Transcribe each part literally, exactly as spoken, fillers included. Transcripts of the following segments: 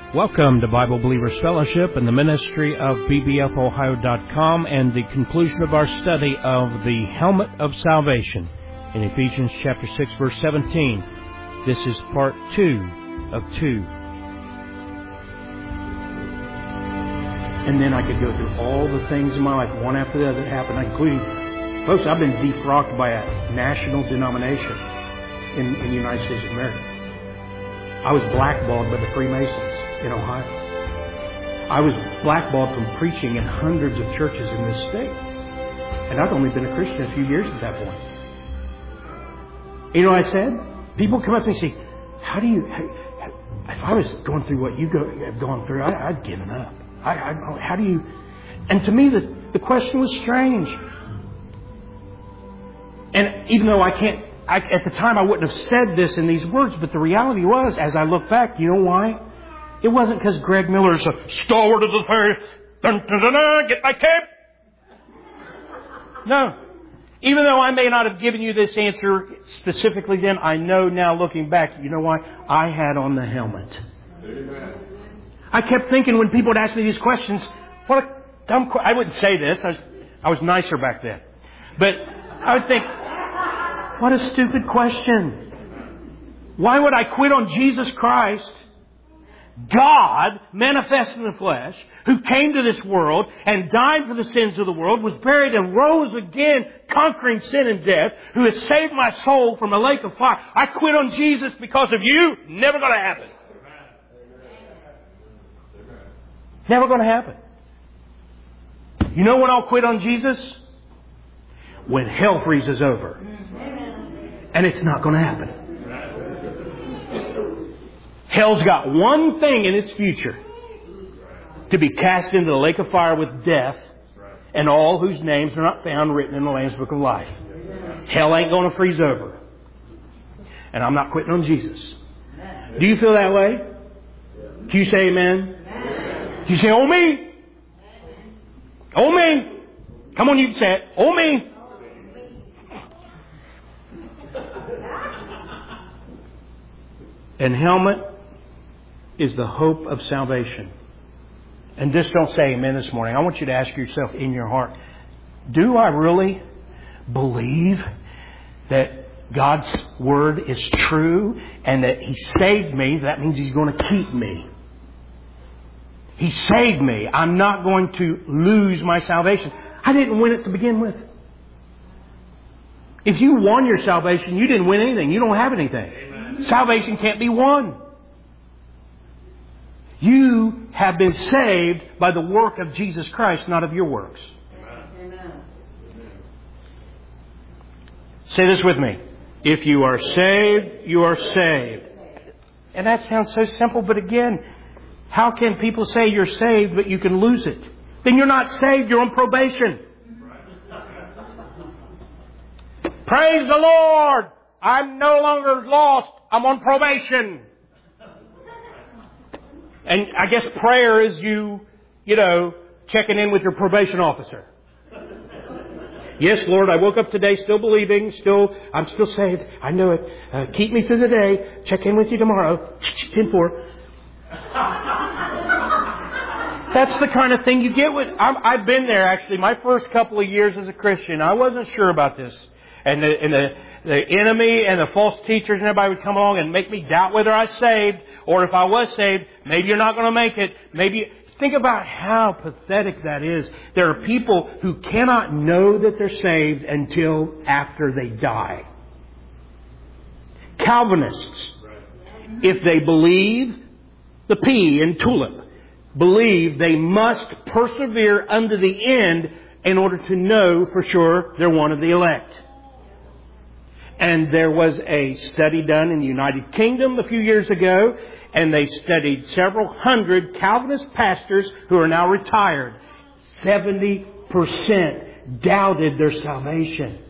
Welcome to Bible Believers Fellowship and the ministry of B B F Ohio dot com and the conclusion of our study of the helmet of salvation in Ephesians chapter six, verse seventeen. This is part two of two. And then I could go through all the things in my life, one after the other that happened, including, folks, I've been defrocked by a national denomination in, in the United States of America. I was blackballed by the Freemasons in Ohio. I was blackballed from preaching in hundreds of churches in this state. And I'd only been a Christian a few years at that point. You know what I said? People come up to me and say, how do you, if I was going through what you go, have gone through, I, I'd given up. I, I, how do you, and to me the, the question was strange. And even though I can't, I, at the time I wouldn't have said this in these words, but the reality was, as I look back, you know why? It wasn't because Greg Miller's a stalwart of the faith. Dun, dun, dun, dun, get my cape. No. Even though I may not have given you this answer specifically then, I know now looking back, you know why? I had on the helmet. Amen. I kept thinking when people would ask me these questions, what a dumb question. I wouldn't say this. I was, I was nicer back then. But I would think, what a stupid question. Why would I quit on Jesus Christ, God manifest in the flesh, who came to this world and died for the sins of the world, was buried and rose again, conquering sin and death, who has saved my soul from a lake of fire. I quit on Jesus because of you. Never going to happen. Never going to happen. You know when I'll quit on Jesus? When hell freezes over. And it's not going to happen. Hell's got one thing in its future: to be cast into the lake of fire with death and all whose names are not found written in the Lamb's Book of Life. Hell ain't going to freeze over. And I'm not quitting on Jesus. Do you feel that way? Can you say amen? Can you say, oh me? Oh me? Come on, you can say it. Oh me? And helmet is the hope of salvation. And just don't say amen this morning. I want you to ask yourself in your heart, do I really believe that God's Word is true and that He saved me? That means He's going to keep me. He saved me. I'm not going to lose my salvation. I didn't win it to begin with. If you won your salvation, you didn't win anything. You don't have anything. Amen. Salvation can't be won. You have been saved by the work of Jesus Christ, not of your works. Amen. Say this with me. If you are saved, you are saved. And that sounds so simple, but again, how can people say you're saved but you can lose it? Then you're not saved, you're on probation. Praise the Lord! I'm no longer lost, I'm on probation. And I guess prayer is you, you know, checking in with your probation officer. Yes, Lord, I woke up today still believing, still, I'm still saved. I know it. Uh, keep me through the day. Check in with you tomorrow. ten four. That's the kind of thing you get with... I'm, I've been there, actually. My first couple of years as a Christian, I wasn't sure about this. And the, and the, the enemy and the false teachers and everybody would come along and make me doubt whether I was saved, or if I was saved, maybe you're not going to make it. Maybe... Think about how pathetic that is. There are people who cannot know that they're saved until after they die. Calvinists, if they believe, the P in tulip, believe they must persevere unto the end in order to know for sure they're one of the elect. And there was a study done in the United Kingdom a few years ago, and they studied several hundred Calvinist pastors who are now retired. seventy percent doubted their salvation.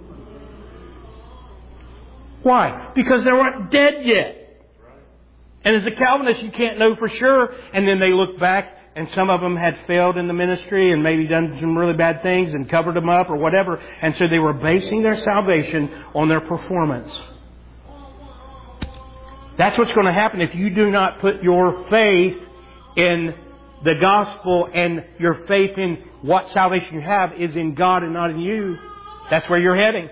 Why? Because they weren't dead yet. And as a Calvinist, you can't know for sure. And then they look back, and some of them had failed in the ministry and maybe done some really bad things and covered them up or whatever. And so they were basing their salvation on their performance. That's what's going to happen if you do not put your faith in the gospel and your faith in what salvation you have is in God and not in you, that's where you're heading.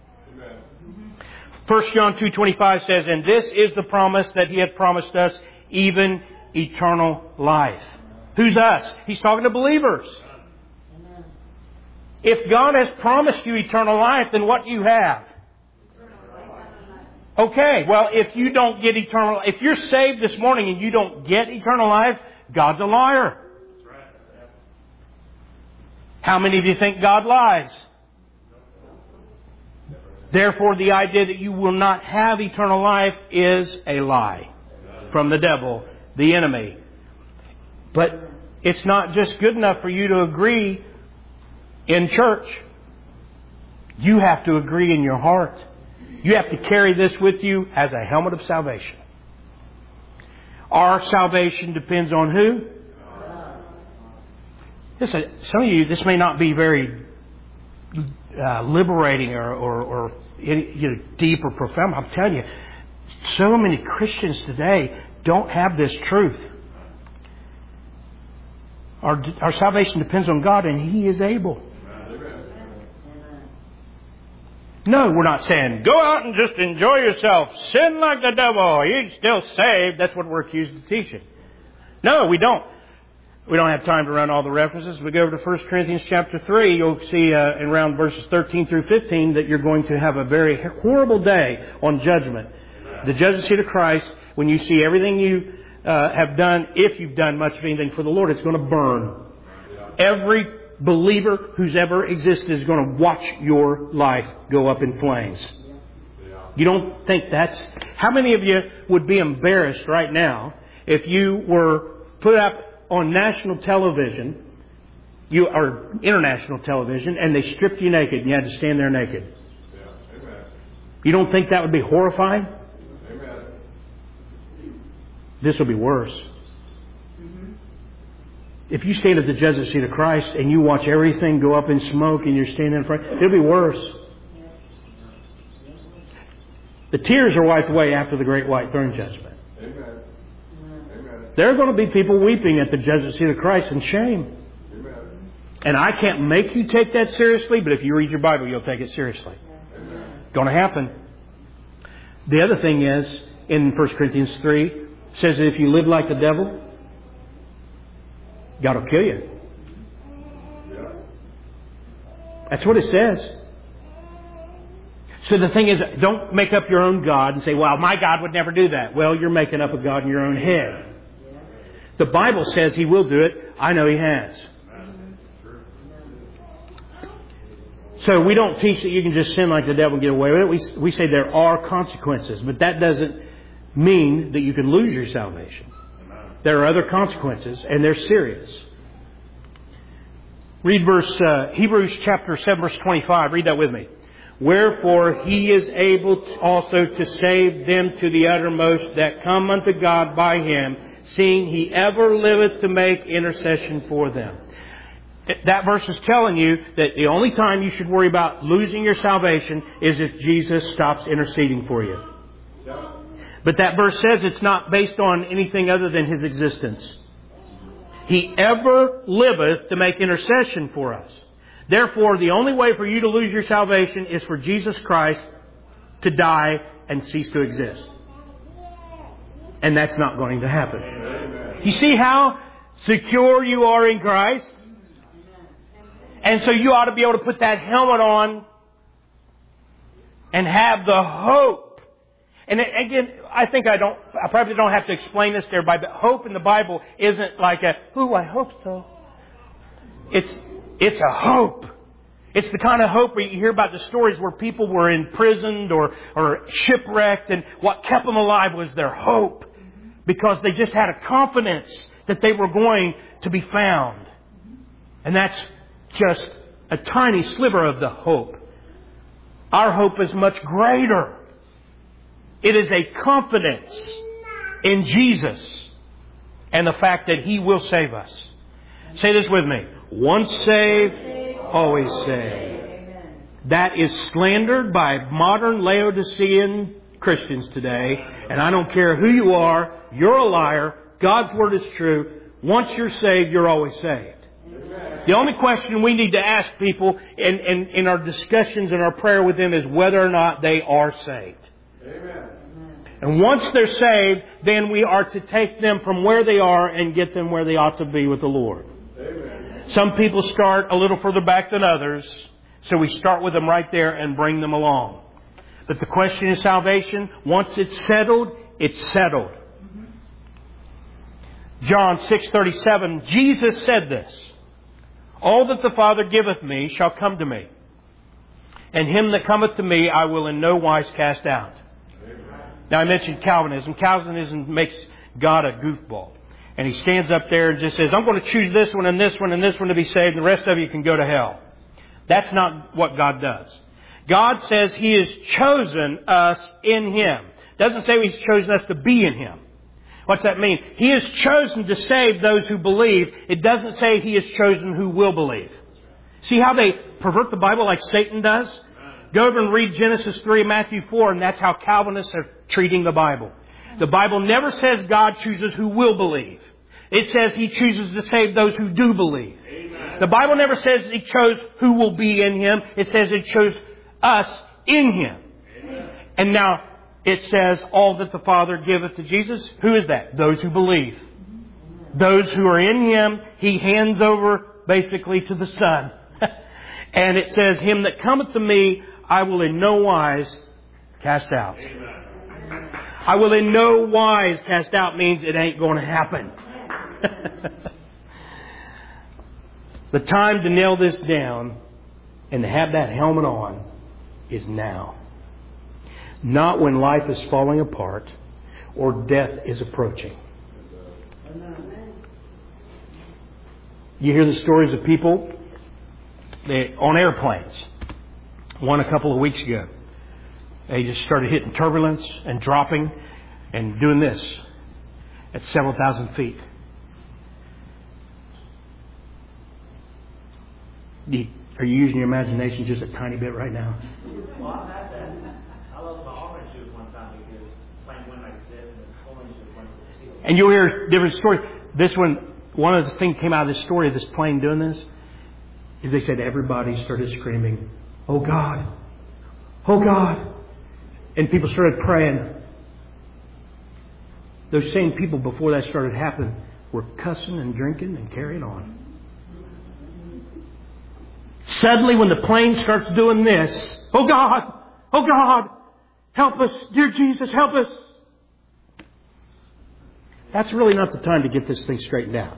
First John two twenty-five says, and this is the promise that He hath promised us, even eternal life. Who's us? He's talking to believers. If God has promised you eternal life, then what do you have? Okay, well, if you don't get eternal, if you're saved this morning and you don't get eternal life, God's a liar. How many of you think God lies? Therefore, the idea that you will not have eternal life is a lie from the devil, the enemy. But it's not just good enough for you to agree in church. You have to agree in your heart. You have to carry this with you as a helmet of salvation. Our salvation depends on who? Listen, some of you, this may not be very uh, liberating or, or, or you know, deep or profound. I'm telling you, so many Christians today don't have this truth. Our, our salvation depends on God, and He is able. No, we're not saying, go out and just enjoy yourself. Sin like the devil. You're still saved. That's what we're accused of teaching. No, we don't. We don't have time to run all the references. We go over to First Corinthians chapter three. You'll see uh, in around verses thirteen through fifteen that you're going to have a very horrible day on judgment. The judgment seat of Christ, when you see everything you uh, have done, if you've done much of anything for the Lord, it's going to burn. Every believer who's ever existed is going to watch your life go up in flames. You don't think that's... How many of you would be embarrassed right now if you were put up on national television, you or international television, and they stripped you naked and you had to stand there naked? You don't think that would be horrifying? This will be worse. If you stand at the judgment seat of Christ and you watch everything go up in smoke and you're standing in front, it'll be worse. The tears are wiped away after the great white throne judgment. Amen. There are going to be people weeping at the judgment seat of Christ in shame. Amen. And I can't make you take that seriously, but if you read your Bible, you'll take it seriously. Amen. It's going to happen. The other thing is, in First Corinthians three, it says that if you live like the devil, God will kill you. That's what it says. So the thing is, don't make up your own God and say, well, my God would never do that. Well, you're making up a God in your own head. The Bible says He will do it. I know He has. So we don't teach that you can just sin like the devil and get away with it. We, we say there are consequences, but that doesn't mean that you can lose your salvation. There are other consequences, and they're serious. Read verse uh, Hebrews chapter seven, verse twenty-five. Read that with me. Wherefore He is able also to save them to the uttermost that come unto God by Him, seeing He ever liveth to make intercession for them. That verse is telling you that the only time you should worry about losing your salvation is if Jesus stops interceding for you. But that verse says it's not based on anything other than His existence. He ever liveth to make intercession for us. Therefore, the only way for you to lose your salvation is for Jesus Christ to die and cease to exist. And that's not going to happen. You see how secure you are in Christ? And so you ought to be able to put that helmet on and have the hope. And again, I think I don't, I probably don't have to explain this to everybody, but hope in the Bible isn't like a, ooh, I hope so. It's, it's a hope. It's the kind of hope where you hear about the stories where people were imprisoned or, or shipwrecked, and what kept them alive was their hope. Because they just had a confidence that they were going to be found. And that's just a tiny sliver of the hope. Our hope is much greater. It is a confidence in Jesus and the fact that He will save us. Say this with me. Once saved, always saved. That is slandered by modern Laodicean Christians today. And I don't care who you are. You're a liar. God's Word is true. Once you're saved, you're always saved. Amen. The only question we need to ask people in, in, in our discussions and our prayer with them is whether or not they are saved. Amen. And once they're saved, then we are to take them from where they are and get them where they ought to be with the Lord. Amen. Some people start a little further back than others, so we start with them right there and bring them along. But the question is salvation. Once it's settled, it's settled. John six thirty-seven, Jesus said this, "All that the Father giveth me shall come to me, and him that cometh to me I will in no wise cast out." Amen. Now I mentioned Calvinism. Calvinism makes God a goofball. And he stands up there and just says, "I'm going to choose this one and this one and this one to be saved, and the rest of you can go to hell." That's not what God does. God says He has chosen us in Him. Doesn't say He's chosen us to be in Him. What's that mean? He has chosen to save those who believe. It doesn't say He has chosen who will believe. See how they pervert the Bible like Satan does? Go over and read Genesis three, Matthew four, and that's how Calvinists are treating the Bible. The Bible never says God chooses who will believe. It says He chooses to save those who do believe. Amen. The Bible never says He chose who will be in Him. It says it chose us in Him. Amen. And now it says, all that the Father giveth to Jesus. Who is that? Those who believe. Those who are in Him, He hands over basically to the Son. And it says, "Him that cometh to me, I will in no wise cast out." Amen. I will in no wise cast out means it ain't going to happen. The time to nail this down and to have that helmet on is now. Not when life is falling apart or death is approaching. You hear the stories of people they, on airplanes. One a couple of weeks ago. They just started hitting turbulence and dropping and doing this at several thousand feet. You, are you using your imagination just a tiny bit right now? Well, I've had that. I lost my orange juice one time because the plane went like this and the orange juice went to the ceiling. And you'll hear different stories. This one, one of the things came out of this story of this plane doing this is they said everybody started screaming, "Oh God! Oh God!" And people started praying. Those same people before that started happening were cussing and drinking and carrying on. Suddenly when the plane starts doing this, "Oh God! Oh God! Help us! Dear Jesus, help us!" That's really not the time to get this thing straightened out.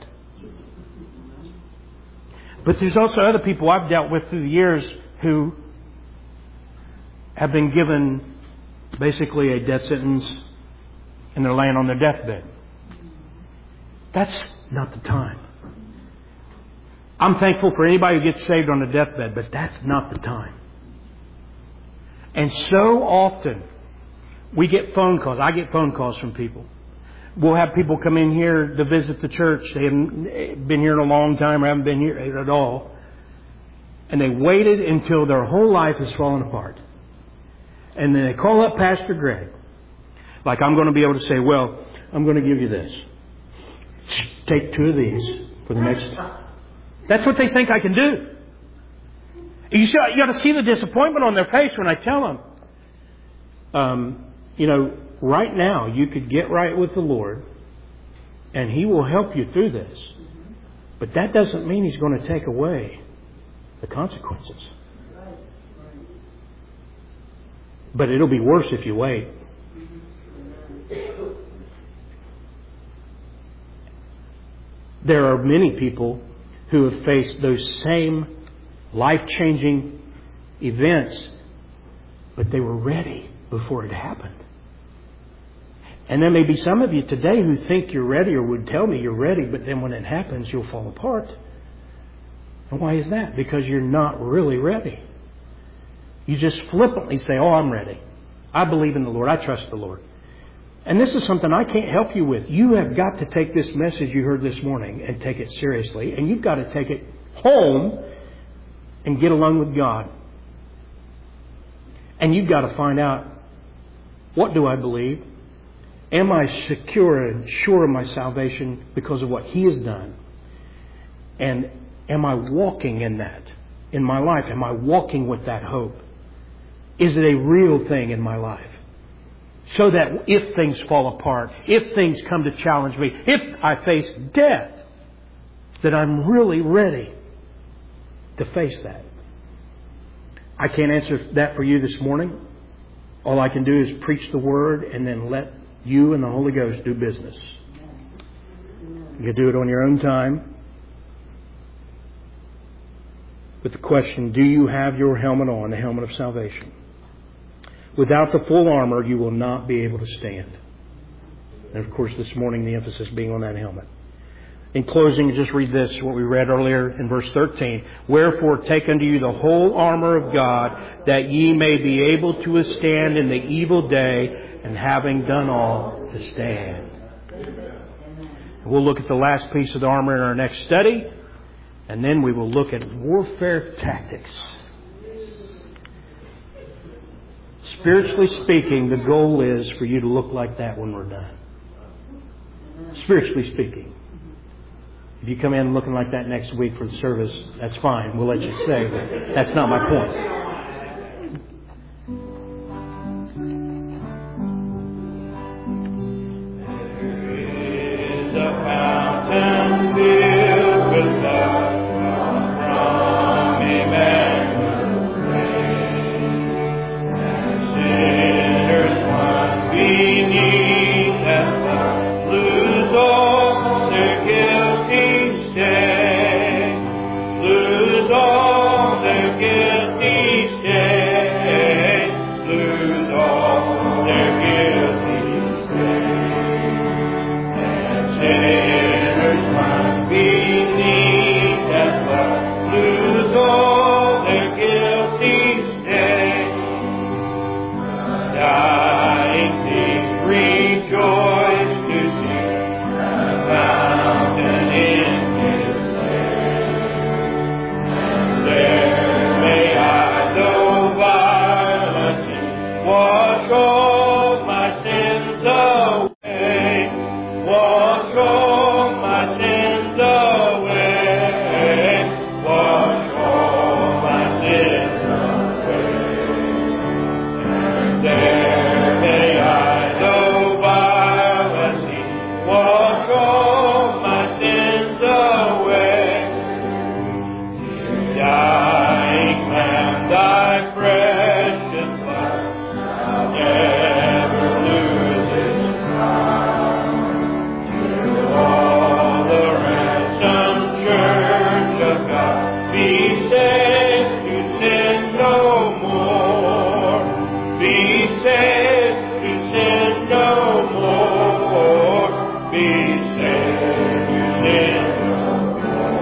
But there's also other people I've dealt with through the years who have been given basically a death sentence and they're laying on their deathbed. That's not the time. I'm thankful for anybody who gets saved on a deathbed, but that's not the time. And so often we get phone calls. I get phone calls from people. We'll have people come in here to visit the church. They haven't been here in a long time or haven't been here at all. And they waited until their whole life has fallen apart. And then they call up Pastor Greg. Like I'm going to be able to say, "Well, I'm going to give you this. Take two of these for the next..." That's what they think I can do. You, see, you got to see the disappointment on their face when I tell them, um, you know, right now you could get right with the Lord and He will help you through this. But that doesn't mean He's going to take away the consequences. But it'll be worse if you wait. There are many people who have faced those same life-changing events, but they were ready before it happened. And there may be some of you today who think you're ready or would tell me you're ready, but then when it happens, you'll fall apart. And why is that? Because you're not really ready. You just flippantly say, "Oh, I'm ready. I believe in the Lord. I trust the Lord." And this is something I can't help you with. You have got to take this message you heard this morning and take it seriously. And you've got to take it home and get along with God. And you've got to find out, what do I believe? Am I secure and sure of my salvation because of what He has done? And am I walking in that in my life? Am I walking with that hope? Is it a real thing in my life? So that if things fall apart, if things come to challenge me, if I face death, that I'm really ready to face that. I can't answer that for you this morning. All I can do is preach the Word and then let you and the Holy Ghost do business. You can do it on your own time. But the question, do you have your helmet on, the helmet of salvation? Without the full armor, you will not be able to stand. And of course, this morning, the emphasis being on that helmet. In closing, just read this, what we read earlier in verse thirteen. Wherefore, take unto you the whole armor of God, that ye may be able to withstand in the evil day, and having done all, to stand. We'll look at the last piece of the armor in our next study, and then we will look at warfare tactics. Spiritually speaking, the goal is for you to look like that when we're done. Spiritually speaking. If you come in looking like that next week for the service, that's fine. We'll let you stay, but that's not my point. There is a fountain filled with love from Emmanuel's grace, and sinners once beneath that love lose all their guilty stain, lose all their guilty stain, lose all their guilty stain, and sinners must beneath that love lose all their guilty stain. Dying thief, rejoice to see the fountain in His name. And there may I, though violently, wash all my sins away, wash all my sins away, wash all my sins away. And there may I, though violently, wash all my sins away. Dying Lamb, thy precious blood shall never lose its power. To all the ransomed church of God, be saved to sin no more. Be saved to sin no more. Be saved to sin no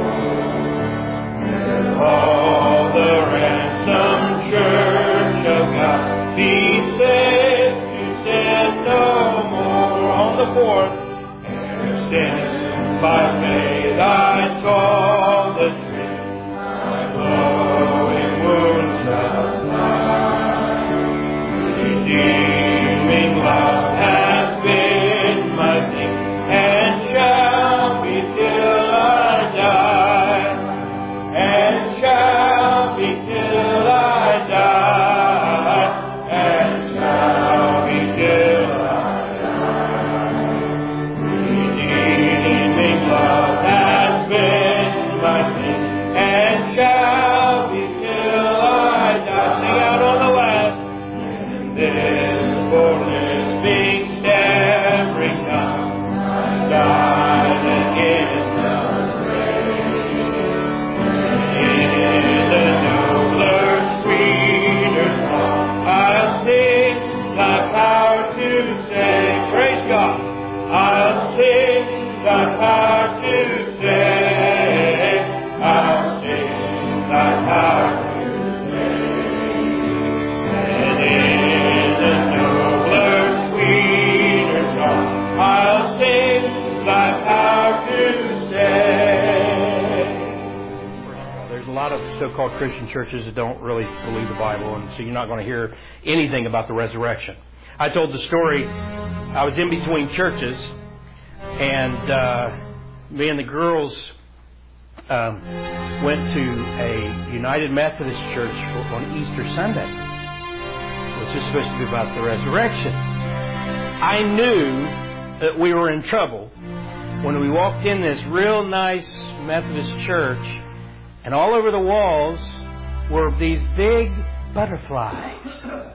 more. All the ransomed church of God, be saved to sin no more. On the fourth, ere sin by faith I saw the tree, my glowing wounds supply. Redeeming love has been my thing, and shall be till I die, and shall be till I die, and shall be till I die. Redeeming love has been my thing, and shall be till I die. Sing out on the last. And this for living every time I died again the grave. In the nobler, sweeter song, I'll sing thy power to save. Praise God. I'll sing thy power to save. I'll sing thy power to save. And in the nobler, sweeter song, I'll sing thy power to save. There's a lot of so-called Christian churches that don't really believe the Bible, and so you're not going to hear anything about the resurrection. I told the story I was in between churches, and uh, me and the girls um, went to a United Methodist church for, on Easter Sunday, which is supposed to be about the resurrection. I knew that we were in trouble when we walked in this real nice Methodist church, and all over the walls were these big butterflies.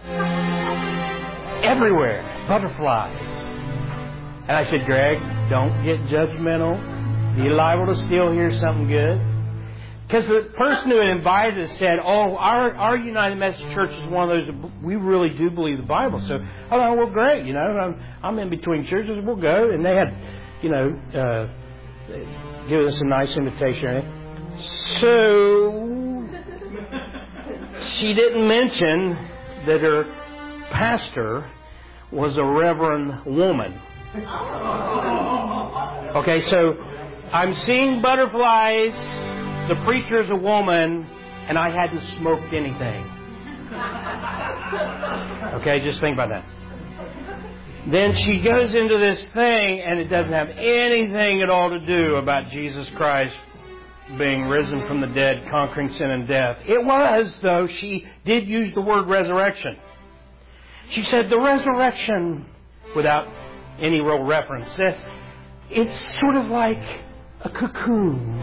Everywhere, butterflies. And I said, Greg, don't get judgmental. You're liable to still hear something good. Because the person who had invited us said, oh, our, our United Methodist Church is one of those, that we really do believe the Bible. So I thought, well, great, you know, I'm, I'm in between churches, we'll go. And they had, you know, uh, given us a nice invitation. So she didn't mention that her pastor was a reverend woman. Okay, so I'm seeing butterflies, the preacher's a woman, and I hadn't smoked anything. Okay, just think about that. Then she goes into this thing, and it doesn't have anything at all to do about Jesus Christ being risen from the dead, conquering sin and death. It was, though, she did use the word resurrection. She said the resurrection, without any real reference, says it's sort of like a cocoon.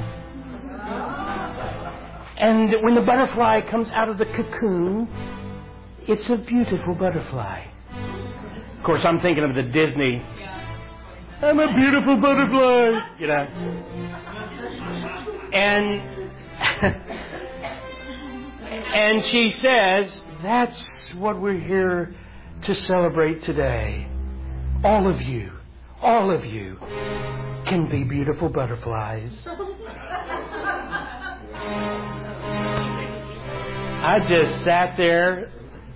And when the butterfly comes out of the cocoon, it's a beautiful butterfly. Of course, I'm thinking of the Disney, I'm a beautiful butterfly, you know. And and she says, that's what we're here to celebrate today. All of you, all of you can be beautiful butterflies. I just sat there.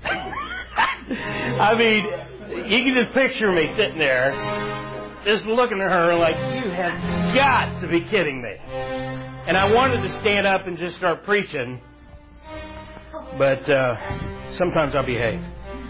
I mean, you can just picture me sitting there, just looking at her like, you have got to be kidding me. And I wanted to stand up and just start preaching, but uh, sometimes I'll behave.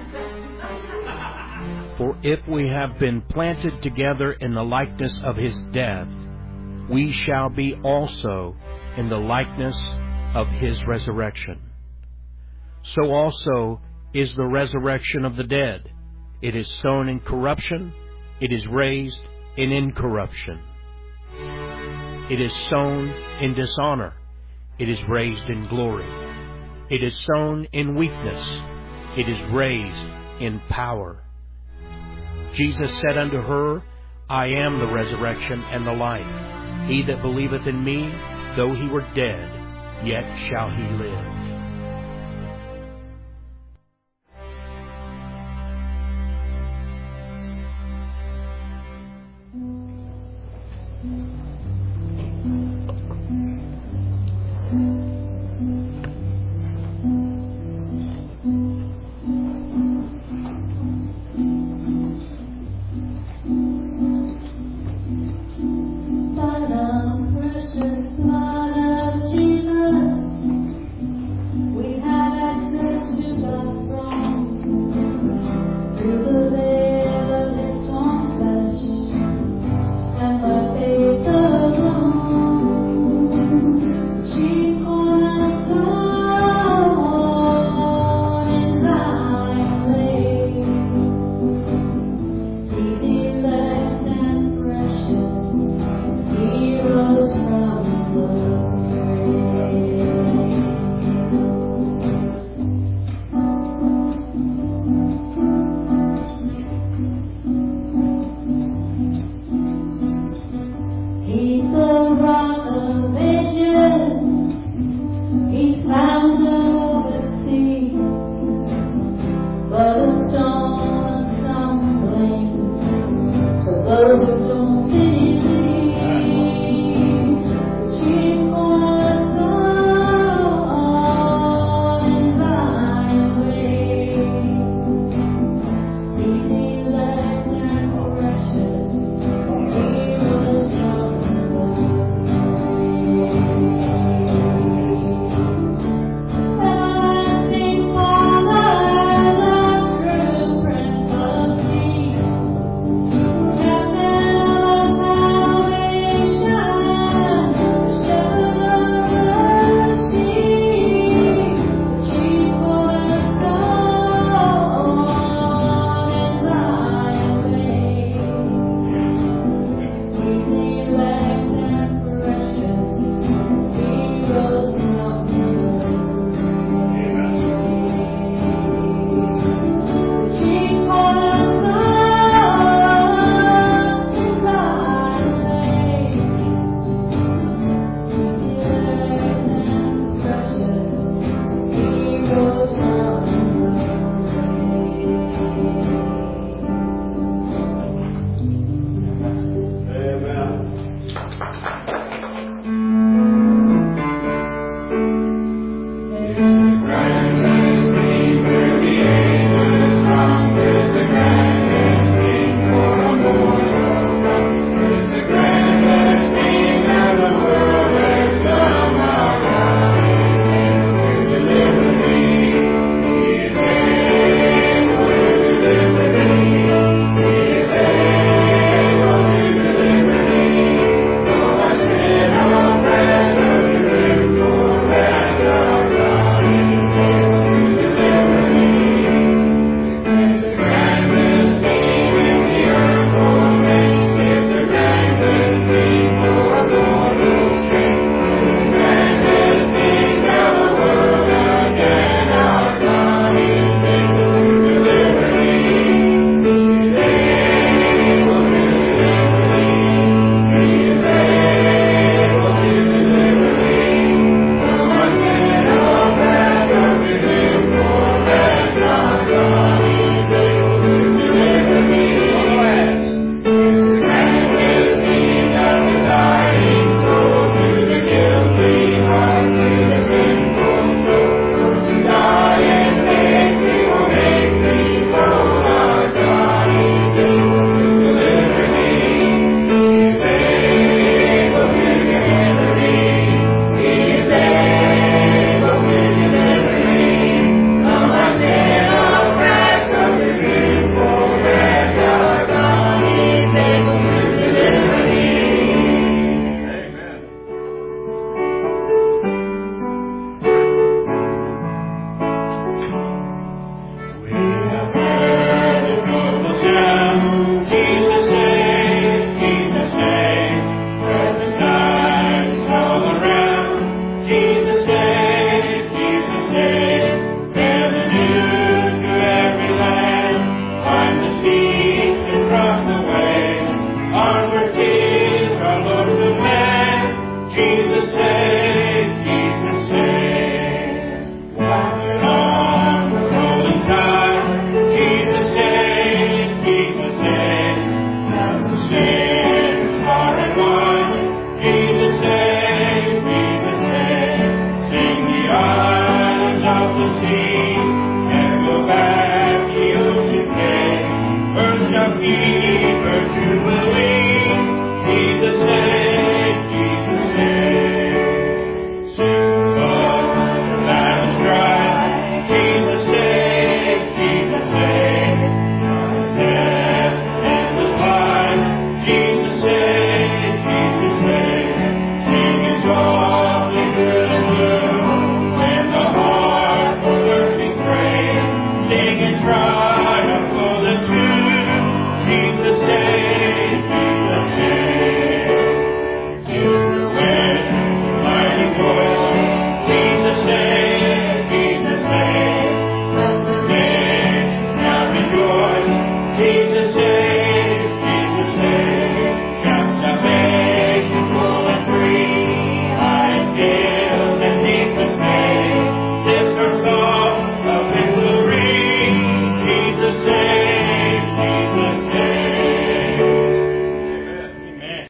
For if we have been planted together in the likeness of his death, we shall be also in the likeness of his resurrection. So also is the resurrection of the dead. It is sown in corruption, it is raised in incorruption. It is sown in dishonor, it is raised in glory. It is sown in weakness, it is raised in power. Jesus said unto her, I am the resurrection and the life. He that believeth in me, though he were dead, yet shall he live.